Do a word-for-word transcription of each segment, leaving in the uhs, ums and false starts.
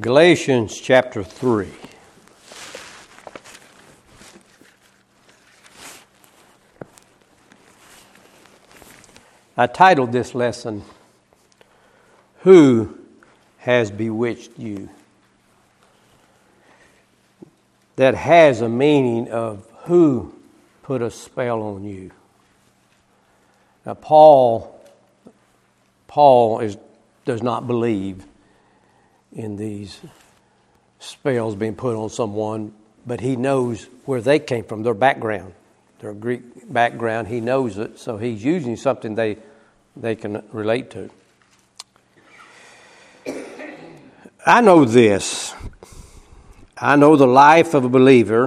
Galatians chapter three. I titled this lesson, Who Has Bewitched You? That has a meaning of who put a spell on you. Now Paul, Paul is does not believe in these spells being put on someone, but he knows where they came from, their background, their Greek background. He knows it, so he's using something they they can relate to. I know this. I know the life of a believer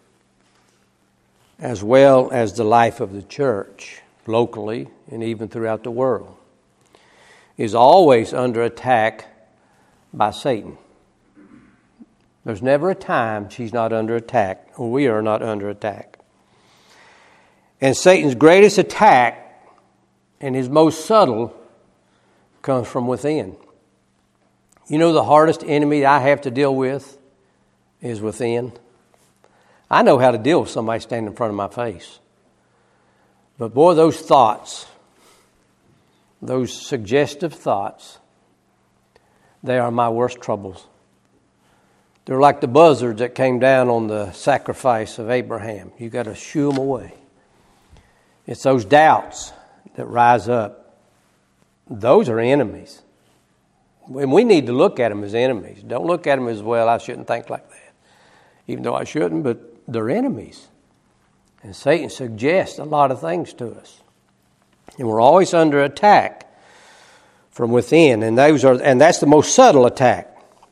as well as the life of the church, locally and even throughout the world, is always under attack by Satan. There's never a time she's not under attack, or we are not under attack. And Satan's greatest attack and his most subtle comes from within. You know, the hardest enemy I have to deal with is within. I know how to deal with somebody standing in front of my face. But boy, those thoughts, those suggestive thoughts, they are my worst troubles. They're like the buzzards that came down on the sacrifice of Abraham. You got to shoo them away. It's those doubts that rise up. Those are enemies. And we need to look at them as enemies. Don't look at them as, well, I shouldn't think like that. Even though I shouldn't, but they're enemies. And Satan suggests a lot of things to us. And we're always under attack from within. And those are, and that's the most subtle attack.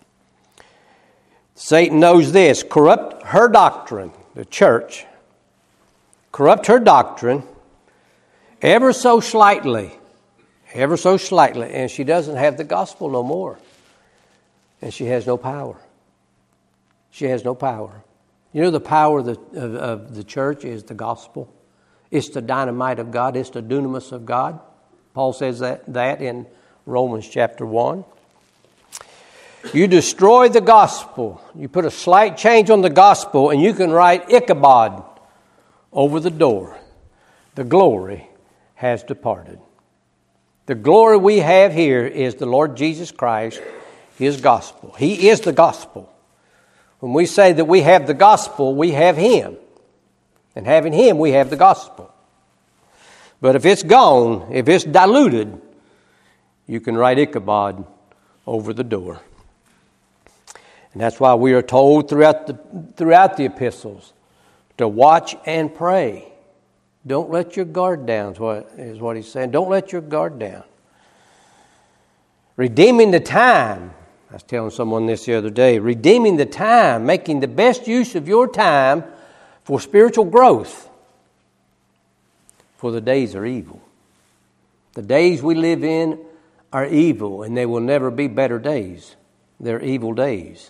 Satan knows this. Corrupt her doctrine, the church. Corrupt her doctrine ever so slightly. Ever so slightly. And she doesn't have the gospel no more. And she has no power. She has no power. You know, the power of the, of, of the church is the gospel. It's the dynamite of God. It's the dunamis of God. Paul says that, that in Romans chapter one. You destroy the gospel. You put a slight change on the gospel and you can write Ichabod over the door. The glory has departed. The glory we have here is the Lord Jesus Christ, His gospel. He is the gospel. When we say that we have the gospel, we have Him. And having Him, we have the gospel. But if it's gone, if it's diluted, you can write Ichabod over the door. And that's why we are told throughout the, throughout the epistles to watch and pray. Don't let your guard down, is what, is what he's saying. Don't let your guard down. Redeeming the time. I was telling someone this the other day. Redeeming the time, making the best use of your time for spiritual growth. For the days are evil. The days we live in are evil, and they will never be better days. They're evil days.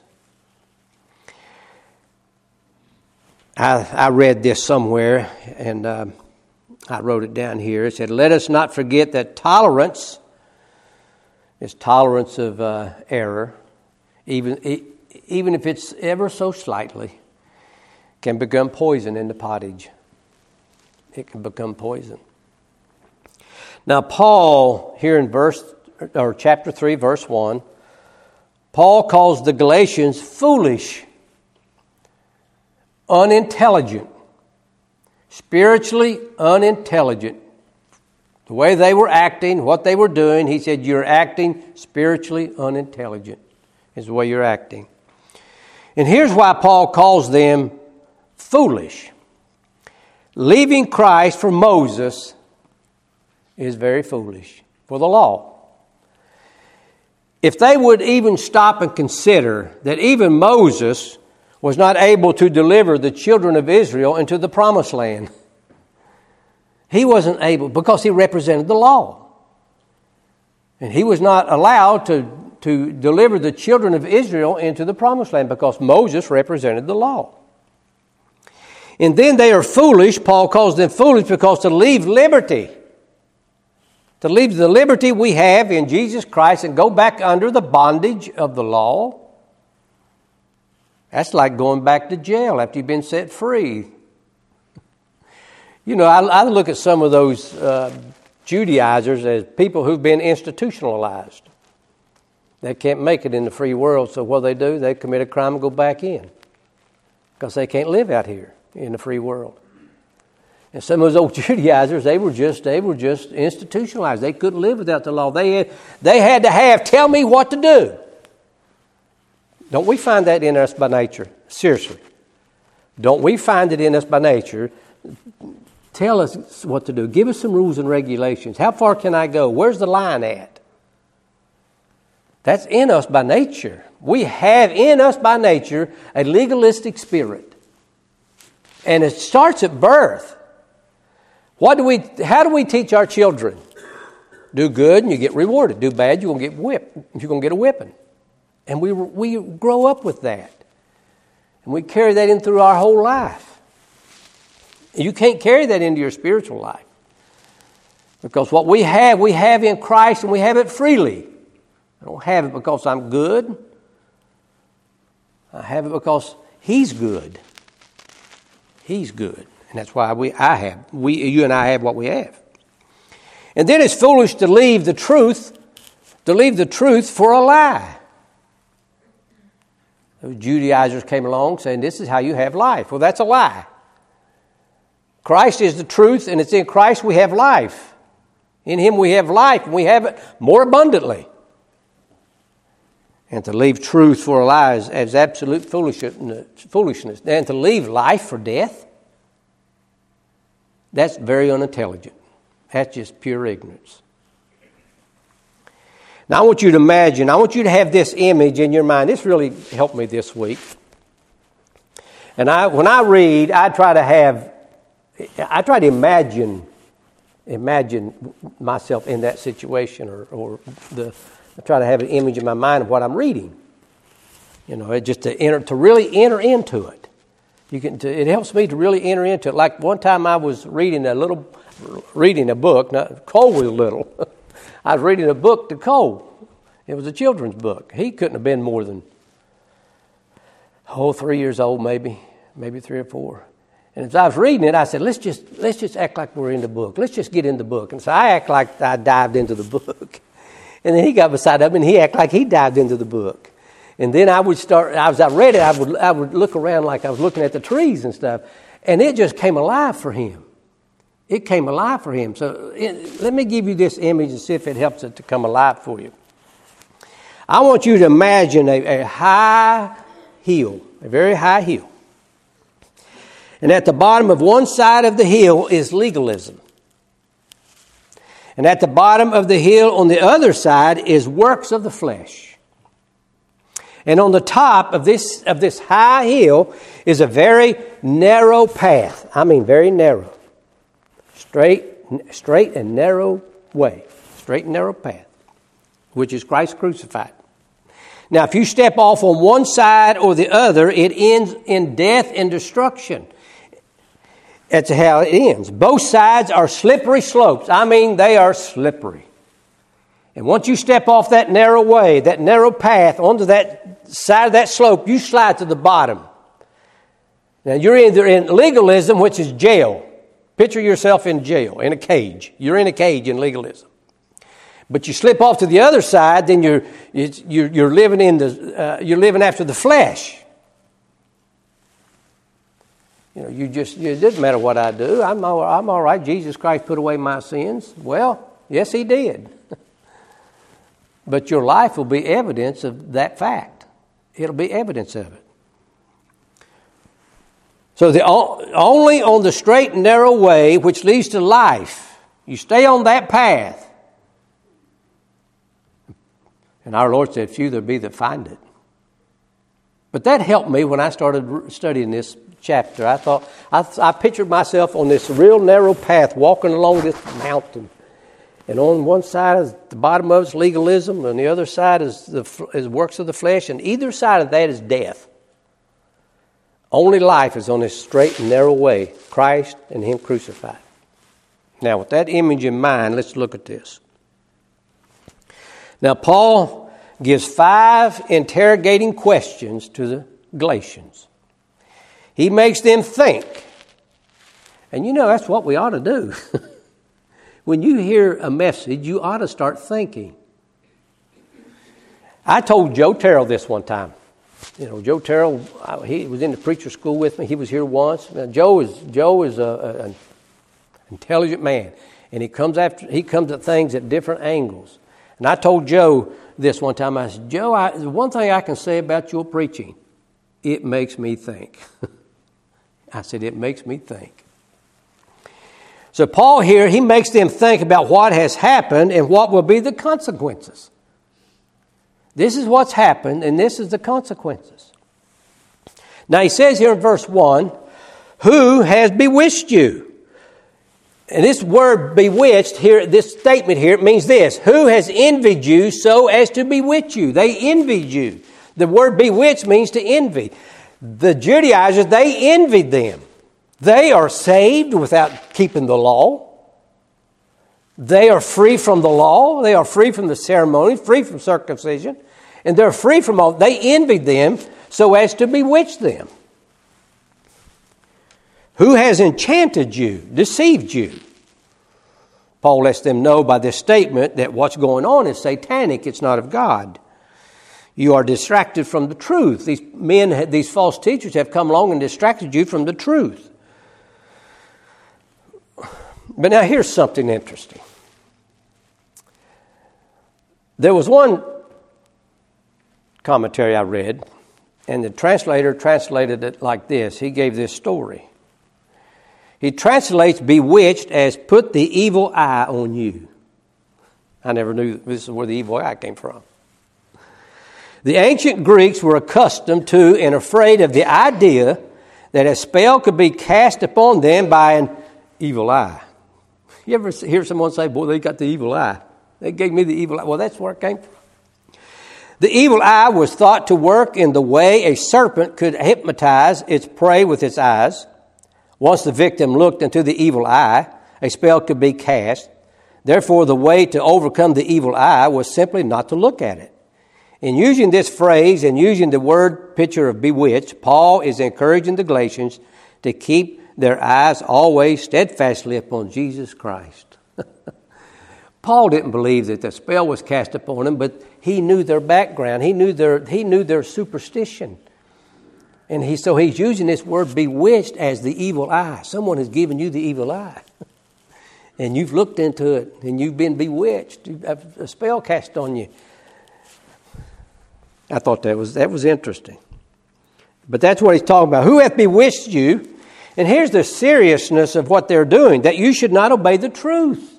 I, I read this somewhere, and uh, I wrote it down here. It said, let us not forget that tolerance is tolerance of uh, error, even, even if it's ever so slightly, can become poison in the pottage. It can become poison. Now, Paul, here in verse or chapter three, verse one, Paul calls the Galatians foolish, unintelligent, spiritually unintelligent. The way they were acting, what they were doing, he said, you're acting spiritually unintelligent is the way you're acting. And here's why Paul calls them foolish. Leaving Christ for Moses is very foolish for the law. If they would even stop and consider that even Moses was not able to deliver the children of Israel into the promised land. He wasn't able because he represented the law. And he was not allowed to, to deliver the children of Israel into the promised land because Moses represented the law. And then they are foolish. Paul calls them foolish because to leave liberty, to leave the liberty we have in Jesus Christ and go back under the bondage of the law, That's like going back to jail after you've been set free. You know, I, I look at some of those uh, Judaizers as people who've been institutionalized. They can't make it in the free world, so what they do, they commit a crime and go back in because they can't live out here in the free world. And some of those old Judaizers, they were just they were just institutionalized. They couldn't live without the law. They had, they had to have, tell me what to do. Don't we find that in us by nature? Seriously. Don't we find it in us by nature? Tell us what to do. Give us some rules and regulations. How far can I go? Where's the line at? That's in us by nature. We have in us by nature a legalistic spirit. And it starts at birth. What do we? How do we teach our children? Do good and you get rewarded. Do bad, you're going to get whipped. You're going to get a whipping. And we we grow up with that. And we carry that in through our whole life. You can't carry that into your spiritual life. Because what we have, we have in Christ and we have it freely. I don't have it because I'm good. I have it because He's good. He's good. And that's why we I have. We you and I have what we have. And then it's foolish to leave the truth, to leave the truth for a lie. Those Judaizers came along saying, this is how you have life. Well, that's a lie. Christ is the truth, and it's in Christ we have life. In Him we have life, and we have it more abundantly. And to leave truth for a lie is, is absolute foolishness. And to leave life for death, that's very unintelligent. That's just pure ignorance. Now, I want you to imagine, I want you to have this image in your mind. This really helped me this week. And I, when I read, I try to have, I try to imagine, imagine myself in that situation, or, or the, I try to have an image in my mind of what I'm reading. You know, it just to enter, to really enter into it. You can, to, it helps me to really enter into it. Like one time I was reading a little, reading a book. Not Cole was little. I was reading a book to Cole. It was a children's book. He couldn't have been more than, oh, three years old, maybe, maybe three or four. And as I was reading it, I said, let's just let's just act like we're in the book. Let's just get in the book. And so I act like I dived into the book. And then he got beside of me, and he acted like he dived into the book. And then I would start, as I read it, I would I would look around like I was looking at the trees and stuff. And it just came alive for him. It came alive for him. So it, let me give you this image and see if it helps it to come alive for you. I want you to imagine a, a high hill, a very high hill. And at the bottom of one side of the hill is legalism. And at the bottom of the hill on the other side is works of the flesh. And on the top of this of this high hill is a very narrow path. I mean very narrow. Straight, straight and narrow way. Straight and narrow path. Which is Christ crucified. Now if you step off on one side or the other, it ends in death and destruction. That's how it ends. Both sides are slippery slopes. I mean, they are slippery. And once you step off that narrow way, that narrow path, onto that side of that slope, you slide to the bottom. Now, you're either in legalism, which is jail. Picture yourself in jail, in a cage. You're in a cage in legalism. But you slip off to the other side, then you're you're, you're living in the uh, you're living after the flesh. You know, you just, it doesn't matter what I do. I'm all, I'm all right. Jesus Christ put away my sins. Well, yes, He did. But your life will be evidence of that fact. It'll be evidence of it. So the only on the straight and narrow way, which leads to life, you stay on that path. And our Lord said, few there be that find it. But that helped me when I started studying this chapter. I thought, I, I pictured myself on this real narrow path walking along this mountain. And on one side is the bottom of it's legalism, and the other side is the is works of the flesh, and either side of that is death. Only life is on this straight and narrow way, Christ and Him crucified. Now, with that image in mind, let's look at this. Now, Paul gives five interrogating questions to the Galatians. He makes them think. And you know, that's what we ought to do. When you hear a message, you ought to start thinking. I told Joe Terrell this one time. You know, Joe Terrell, he was in the preacher school with me. He was here once. Now, Joe is Joe is a, a, an intelligent man, and he comes after he comes at things at different angles. And I told Joe this one time. I said, Joe, I, the one thing I can say about your preaching, it makes me think. I said, it makes me think. So Paul here, he makes them think about what has happened and what will be the consequences. This is what's happened, and this is the consequences. Now he says here in verse one, who has bewitched you? And this word bewitched here, this statement here, it means this. Who has envied you so as to bewitch you? They envied you. The word bewitched means to envy. The Judaizers, they envied them. They are saved without keeping the law. They are free from the law. They are free from the ceremony, free from circumcision. And they're free from all. They envied them so as to bewitch them. Who has enchanted you, deceived you? Paul lets them know by this statement that what's going on is satanic. It's not of God. You are distracted from the truth. These men, these false teachers have come along and distracted you from the truth. But now here's something interesting. There was one commentary I read, and the translator translated it like this. He gave this story. He translates bewitched as put the evil eye on you. I never knew this is where the evil eye came from. The ancient Greeks were accustomed to and afraid of the idea that a spell could be cast upon them by an evil eye. You ever hear someone say, boy, they got the evil eye? They gave me the evil eye. Well, that's where it came from. The evil eye was thought to work in the way a serpent could hypnotize its prey with its eyes. Once the victim looked into the evil eye, a spell could be cast. Therefore, the way to overcome the evil eye was simply not to look at it. In using this phrase and using the word picture of bewitched, Paul is encouraging the Galatians to keep their eyes always steadfastly upon Jesus Christ. Paul didn't believe that the spell was cast upon them, but he knew their background. He knew their he knew their superstition. And he so he's using this word bewitched as the evil eye. Someone has given you the evil eye. And you've looked into it and you've been bewitched. You have a spell cast on you. I thought that was that was interesting. But that's what he's talking about. Who hath bewitched you? And here's the seriousness of what they're doing, that you should not obey the truth.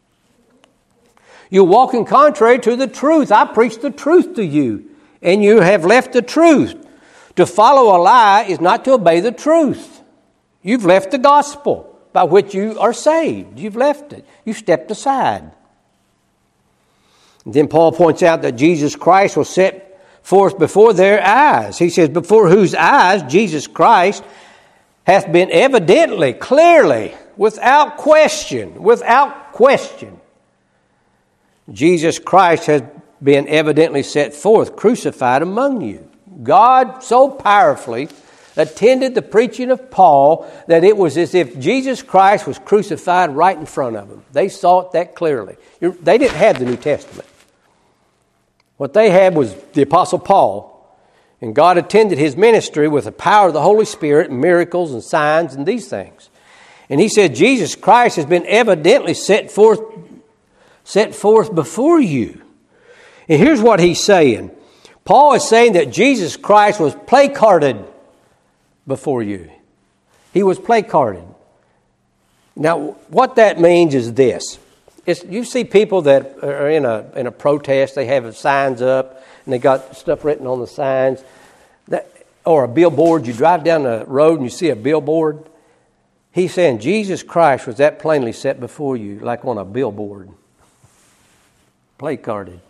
You walk in contrary to the truth. I preach the truth to you, and you have left the truth. To follow a lie is not to obey the truth. You've left the gospel by which you are saved. You've left it. You've stepped aside. And then Paul points out that Jesus Christ was set forth before their eyes. He says, before whose eyes Jesus Christ hath been evidently, clearly, without question, without question. Jesus Christ has been evidently set forth, crucified among you. God so powerfully attended the preaching of Paul that it was as if Jesus Christ was crucified right in front of them. They saw it that clearly. They didn't have the New Testament. What they had was the Apostle Paul. And God attended his ministry with the power of the Holy Spirit, and miracles and signs and these things. And he said, Jesus Christ has been evidently set forth, set forth before you. And here's what he's saying. Paul is saying that Jesus Christ was placarded before you. He was placarded. Now, what that means is this. It's, you see people that are in a in a protest, they have signs up, and they got stuff written on the signs, that, or a billboard. You drive down the road and you see a billboard. He's saying Jesus Christ was that plainly set before you, like on a billboard, placarded.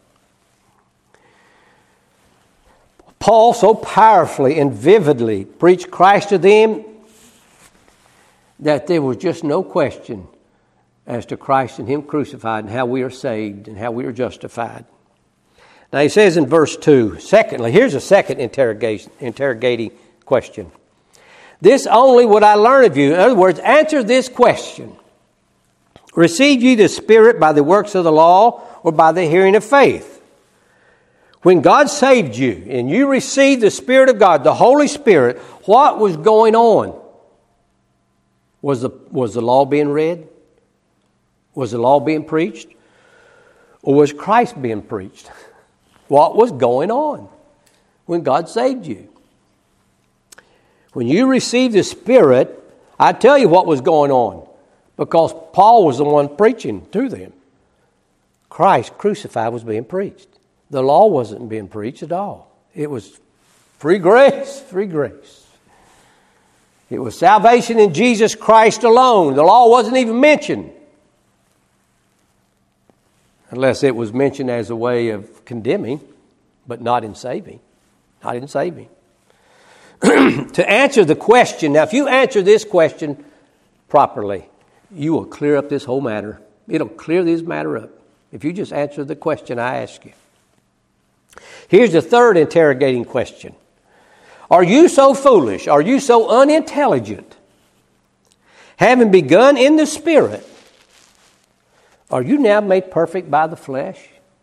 Paul so powerfully and vividly preached Christ to them that there was just no question as to Christ and Him crucified and how we are saved and how we are justified. Now he says in verse two, secondly, here's a second interrogation, interrogating question. This only would I learn of you. In other words, answer this question. Received ye the Spirit by the works of the law or by the hearing of faith? When God saved you and you received the Spirit of God, the Holy Spirit, what was going on? Was the, was the law being read? Was the law being preached? Or was Christ being preached? What was going on when God saved you? When you received the Spirit, I tell you what was going on, because Paul was the one preaching to them. Christ crucified was being preached. The law wasn't being preached at all. It was free grace, free grace. It was salvation in Jesus Christ alone. The law wasn't even mentioned, unless it was mentioned as a way of condemning, but not in saving. Not in saving. To answer the question, now if you answer this question properly, you will clear up this whole matter. It'll clear this matter up if you just answer the question I ask you. Here's the third interrogating question. Are you so foolish? Are you so unintelligent? Having begun in the Spirit, are you now made perfect by the flesh?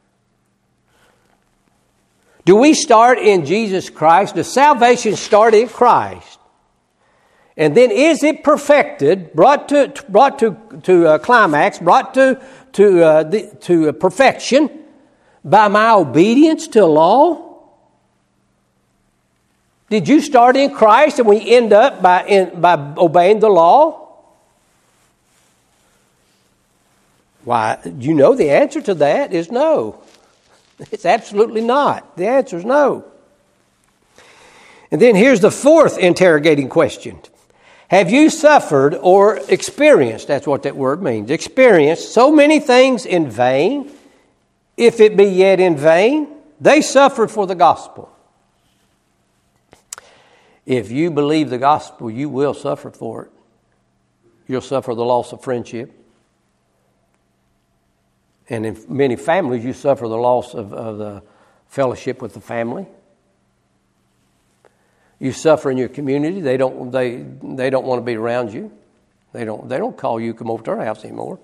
Do we start in Jesus Christ? Does salvation start in Christ? And then is it perfected, brought to brought to to a climax, brought to to uh, the, to perfection by my obedience to law? Did you start in Christ and we end up by in, by obeying the law? Why, you know the answer to that is no. It's absolutely not. The answer is no. And then here's the fourth interrogating question. Have you suffered or experienced, that's what that word means, experienced so many things in vain, if it be yet in vain? They suffered for the gospel. If you believe the gospel, you will suffer for it. You'll suffer the loss of friendship. And in many families, you suffer the loss of, of the fellowship with the family. You suffer in your community. They don't they they don't want to be around you. They don't they don't call you come over to our house anymore.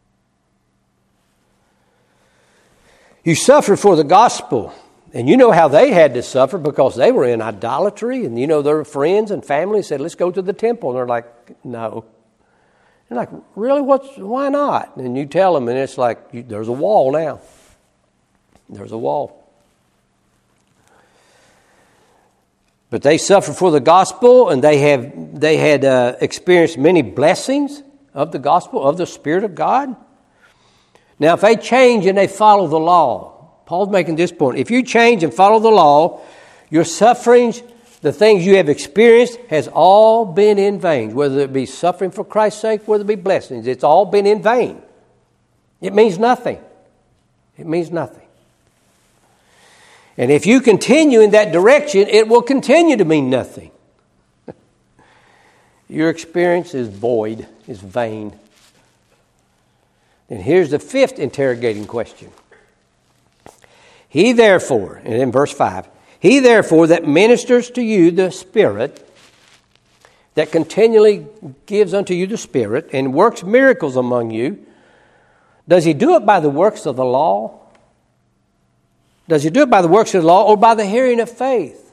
You suffer for the gospel. And you know how they had to suffer, because they were in idolatry. And you know their friends and family said, let's go to the temple. And they're like, no. They're like, really? What's, why not? And you tell them, and it's like, you, there's a wall now. There's a wall. But they suffered for the gospel, and they have they had uh, experienced many blessings of the gospel, of the Spirit of God. Now, if they change and they follow the law, Paul's making this point. If you change and follow the law, your sufferings, the things you have experienced, has all been in vain. Whether it be suffering for Christ's sake, whether it be blessings, it's all been in vain. It means nothing. It means nothing. And if you continue in that direction, it will continue to mean nothing. Your experience is void, is vain. And here's the fifth interrogating question. He therefore, and in verse five, he therefore that ministers to you the Spirit, that continually gives unto you the Spirit, and works miracles among you, does he do it by the works of the law? Does he do it by the works of the law or by the hearing of faith?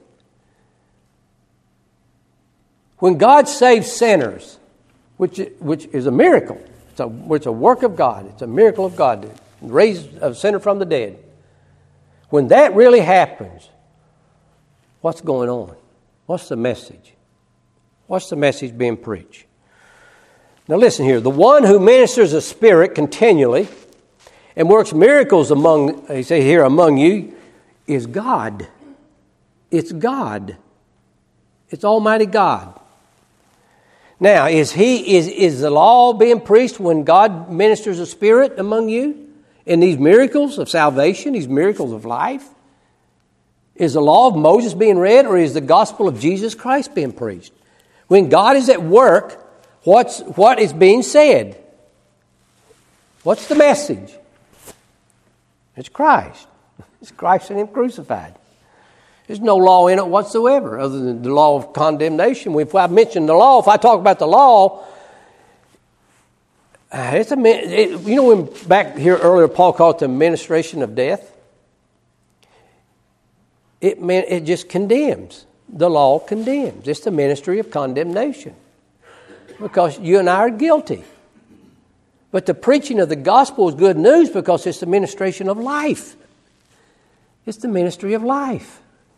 When God saves sinners, which, which is a miracle, it's a, it's a work of God, it's a miracle of God, to raise a sinner from the dead. When that really happens, what's going on? What's the message? What's the message being preached? Now listen here. The one who ministers the Spirit continually and works miracles among, they say here, among you, is God. It's God. It's Almighty God. Now, is he is, is the law being preached when God ministers the Spirit among you? In these miracles of salvation, these miracles of life? Is the law of Moses being read, or is the gospel of Jesus Christ being preached? When God is at work, what's what is being said? What's the message? It's Christ. It's Christ and Him crucified. There's no law in it whatsoever other than the law of condemnation. If I mention the law, if I talk about the law, it's a, it, you know, when back here earlier, Paul called it the administration of death. It meant it just condemns. The law condemns. It's the ministry of condemnation because you and I are guilty. But the preaching of the gospel is good news because it's the ministration of life. It's the ministry of life.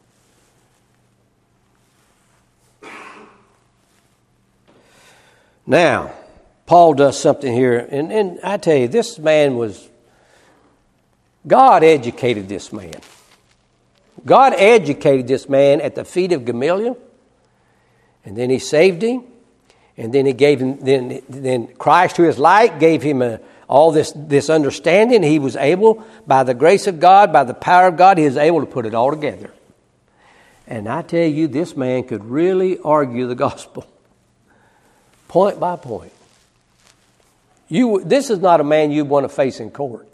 Now, Paul does something here, and, and I tell you, this man was, God educated this man. God educated this man at the feet of Gamaliel, and then He saved him, and then He gave him, then, then Christ, who is light, gave him a, all this, this understanding. He was able, by the grace of God, by the power of God, he was able to put it all together. And I tell you, this man could really argue the gospel, point by point. You, this is not a man you'd want to face in court,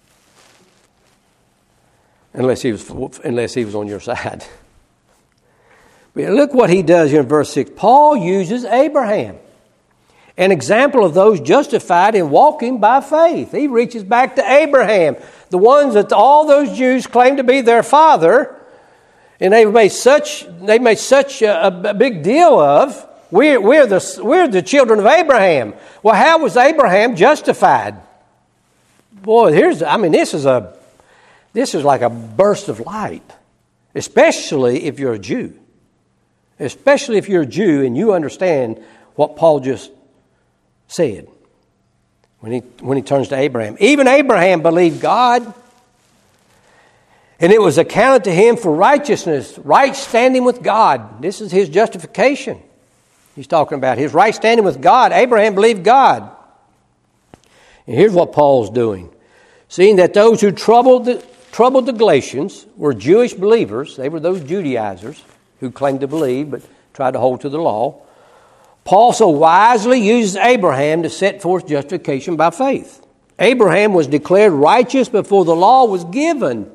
unless he was unless he was on your side. But look what he does here in verse six. Paul uses Abraham, an example of those justified in walking by faith. He reaches back to Abraham, the ones that all those Jews claim to be their father, and they've made such they made such a, a big deal of. We're, we're, the, we're the children of Abraham. Well, how was Abraham justified? Boy, here's, I mean, this is a, this is like a burst of light, especially if you're a Jew. Especially if you're a Jew and you understand what Paul just said when he, when he turns to Abraham. Even Abraham believed God, and it was accounted to him for righteousness, right standing with God. This is his justification. He's talking about his right standing with God. Abraham believed God. And here's what Paul's doing. Seeing that those who troubled the, troubled the Galatians were Jewish believers, they were those Judaizers who claimed to believe but tried to hold to the law, Paul so wisely uses Abraham to set forth justification by faith. Abraham was declared righteous before the law was given.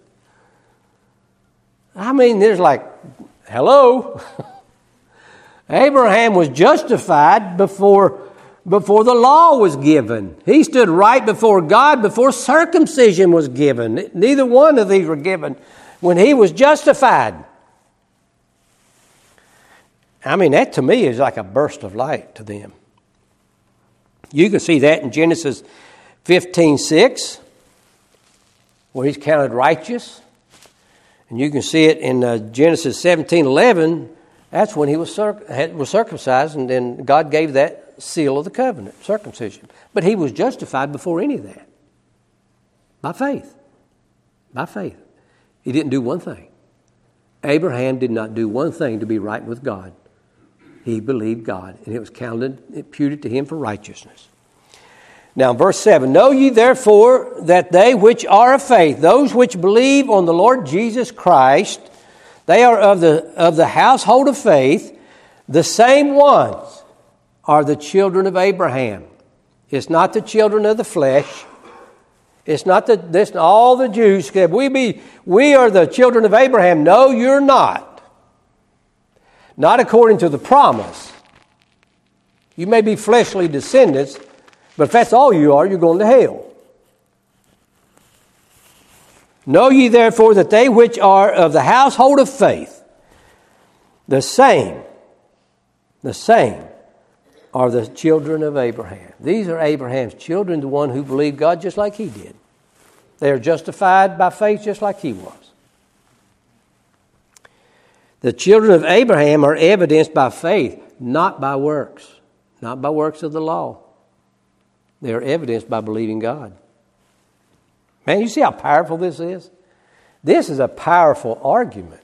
I mean, there's like, hello? Abraham was justified before, before the law was given. He stood right before God before circumcision was given. Neither one of these were given when he was justified. I mean, that to me is like a burst of light to them. You can see that in Genesis fifteen six, where he's counted righteous. And you can see it in uh, Genesis seventeen eleven. That's when he was, circ- had, was circumcised, and then God gave that seal of the covenant, circumcision. But he was justified before any of that. By faith. By faith. He didn't do one thing. Abraham did not do one thing to be right with God. He believed God, and it was counted, imputed to him for righteousness. Now, verse seven, know ye therefore that they which are of faith, those which believe on the Lord Jesus Christ, they are of the of the household of faith. The same ones are the children of Abraham. It's not the children of the flesh. It's not that this all the Jews said, we be we are the children of Abraham. No, you're not. Not according to the promise. You may be fleshly descendants, but if that's all you are, you're going to hell. Know ye therefore that they which are of the household of faith, the same, the same are the children of Abraham. These are Abraham's children, the one who believed God just like he did. They are justified by faith just like he was. The children of Abraham are evidenced by faith, not by works, not by works of the law. They are evidenced by believing God. Man, you see how powerful this is? This is a powerful argument.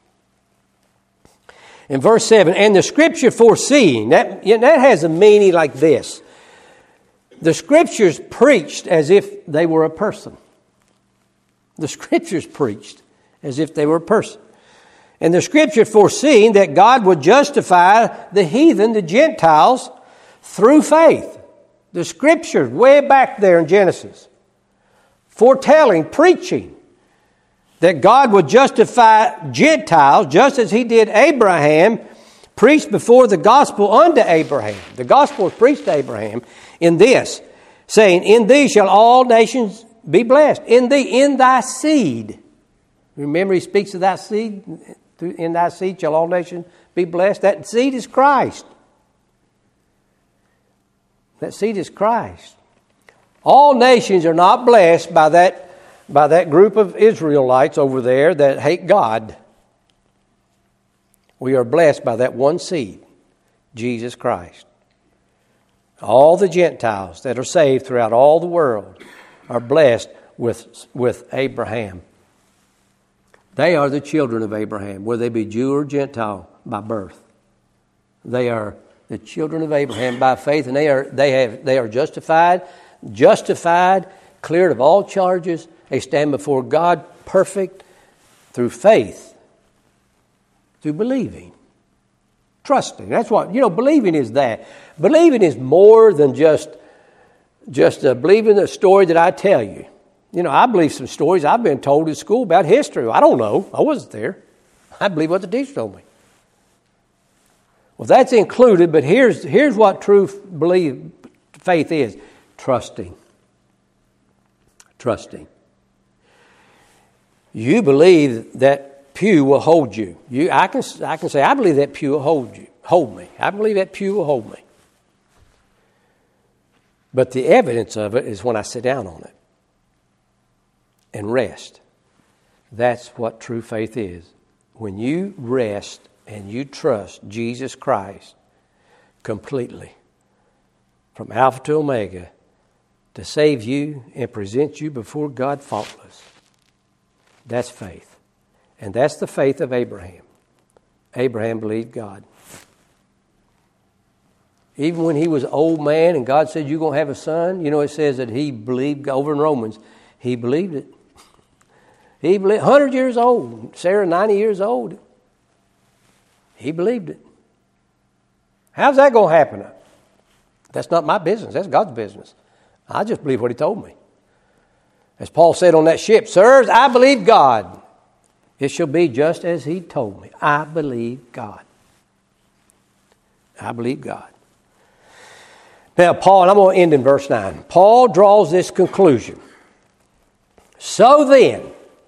In verse seven, and the Scripture foreseeing, that, that has a meaning like this. The Scriptures preached as if they were a person. The Scriptures preached as if they were a person. And the Scripture foreseeing that God would justify the heathen, the Gentiles, through faith. The Scriptures, way back there in Genesis, foretelling, preaching that God would justify Gentiles just as he did Abraham, preached before the gospel unto Abraham. The gospel was preached to Abraham in this, saying, in thee shall all nations be blessed. In thee, in thy seed. Remember, he speaks of thy seed. In thy seed shall all nations be blessed. That seed is Christ. That seed is Christ. All nations are not blessed by that by that group of Israelites over there that hate God. We are blessed by that one seed, Jesus Christ. All the Gentiles that are saved throughout all the world are blessed with, with Abraham. They are the children of Abraham, whether they be Jew or Gentile by birth. They are the children of Abraham by faith, and they are they have they are justified, justified, cleared of all charges. They stand before God perfect through faith, through believing, trusting. That's what, you know, believing is that. Believing is more than just, just uh, believing the story that I tell you. You know, I believe some stories I've been told in school about history. I don't know. I wasn't there. I believe what the teacher told me. Well, that's included, but here's, here's what true believe, faith is. Trusting. Trusting. You believe that pew will hold you. You, I can, I can say, I believe that pew will hold you, hold me. I believe that pew will hold me. But the evidence of it is when I sit down on it and rest. That's what true faith is. When you rest and you trust Jesus Christ completely, from Alpha to Omega, to save you and present you before God faultless. That's faith. And that's the faith of Abraham. Abraham believed God. Even when he was an old man and God said, you're going to have a son, you know, it says that he believed, over in Romans, he believed it. He believed, one hundred years old, Sarah ninety years old. He believed it. How's that going to happen? That's not my business. That's God's business. I just believe what he told me. As Paul said on that ship, sirs, I believe God. It shall be just as he told me. I believe God. I believe God. Now, Paul, and I'm going to end in verse nine. Paul draws this conclusion. So then,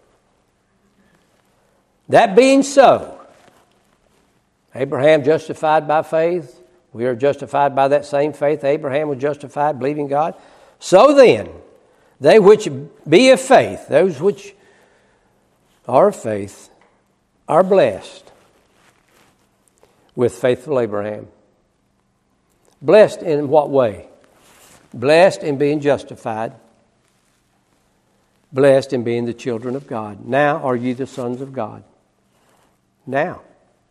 that being so, Abraham justified by faith. We are justified by that same faith. Abraham was justified, believing God. So then, they which be of faith, those which are of faith, are blessed with faithful Abraham. Blessed in what way? Blessed in being justified. Blessed in being the children of God. Now are ye the sons of God. Now.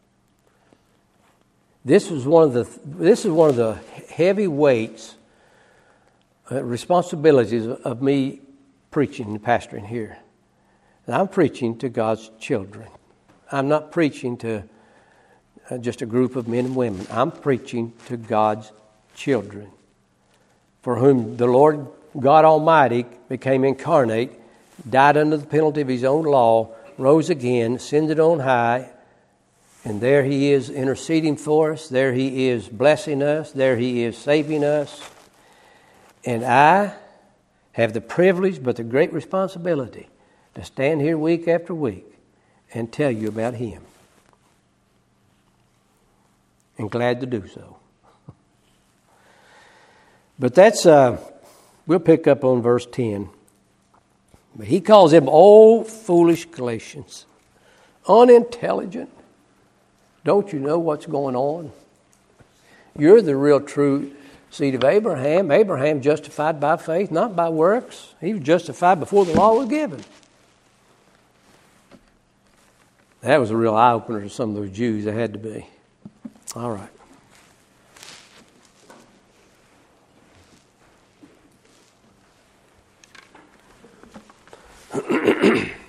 This was one of the this is one of the heavy weights, uh, responsibilities of me preaching and pastoring here. And I'm preaching to God's children. I'm not preaching to uh, just a group of men and women. I'm preaching to God's children, for whom the Lord God Almighty became incarnate, died under the penalty of his own law, rose again, ascended on high. And there he is interceding for us. There he is blessing us. There he is saving us. And I have the privilege, but the great responsibility, to stand here week after week and tell you about him. And glad to do so. But that's, uh, we'll pick up on verse ten. But he calls them old foolish Galatians, unintelligent. Don't you know what's going on? You're the real true seed of Abraham. Abraham justified by faith, not by works. He was justified before the law was given. That was a real eye-opener to some of those Jews. It had to be. All right.